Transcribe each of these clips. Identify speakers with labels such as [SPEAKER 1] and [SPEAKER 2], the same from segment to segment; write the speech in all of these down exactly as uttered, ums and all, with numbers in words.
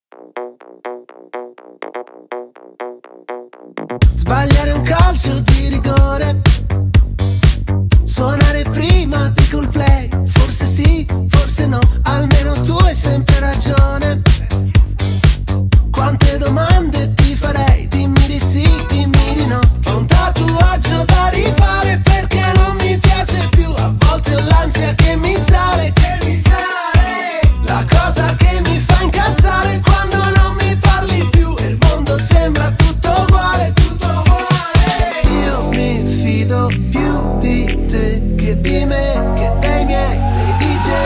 [SPEAKER 1] Sbagliare un calcio di rigore, suonare prima di Coldplay. Forse sì, forse no, almeno tu hai sempre ragione. Quante domande ti farei, dimmi di sì, dimmi di no. Ho un tatuaggio da rifare perché non mi piace più. A volte ho l'ansia che mi sale, che mi sale. La cosa che mi fa incazzare quando non mi parli più e il mondo sembra tutto uguale, tutto uguale. Io mi fido più di te che di me, che dei miei, dei D J.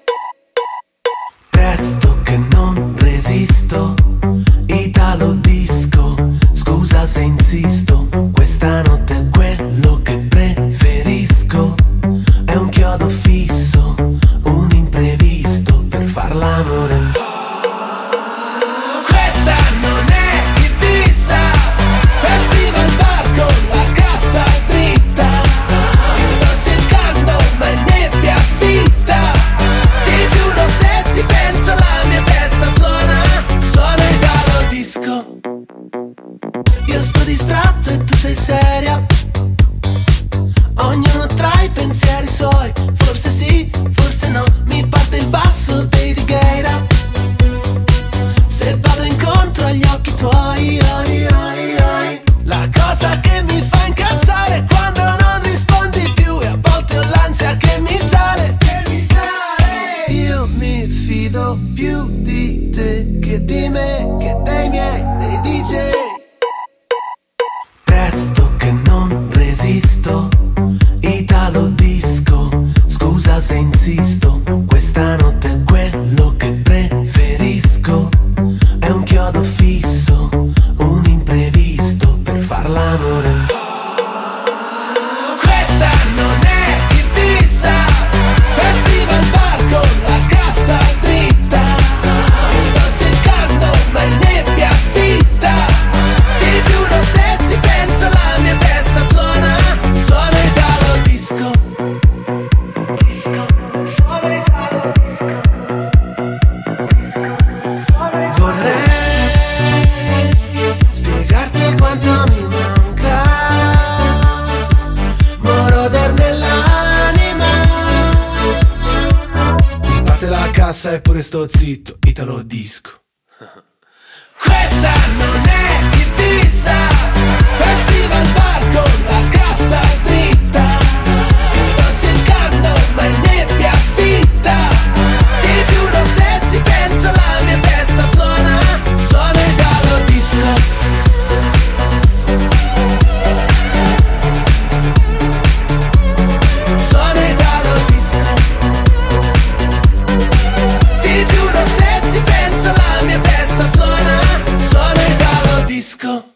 [SPEAKER 1] Presto che non resisto, Italo disco, scusa se insisto, questa notte è quello che preferisco. È un chiodo fisso, un imprevisto per far l'amore. Questa non è Ibiza, festival bar con la cassa dritta. Ti sto cercando ma è nebbia fitta. Ti giuro se ti penso la mia testa suona, suona Italo disco. Io sto distratto e tu sei seria, ognuno tra i pensieri suoi. Forse sì, forse no, mi parte il basso dei Righeira. Se vado incontro agli occhi tuoi, oi, oi, oi. La cosa che mi fa incazzare è quando non rispondi più e a volte ho l'ansia che mi sale, che mi sale. Io mi fido più di te che di me, che dei miei, dei D J. Presto che non resisto, Italo disco, scusa se insisto, questa notte è quello che preferisco. È un chiodo fisso, un imprevisto per far l'amore. Questa non è Ibiza, festival bar con la cassa dritta. Ti sto cercando ma è nebbia fitta. Ti giuro se ti penso la mia testa suona, suona Italo disco. Vorrei spiegarti quanto mi manca, moroder nell'anima. Mi parte la cassa e pure sto zitto, Italo disco. Questa non è Ibiza, festival bar con la cassa dritta. Ti sto cercando ma è nebbia fitta. Ti giuro se ti penso la mia testa suona, suona Italo disco. Suona Italo disco. Ti giuro se ti penso la mia testa suona, suona Italo disco.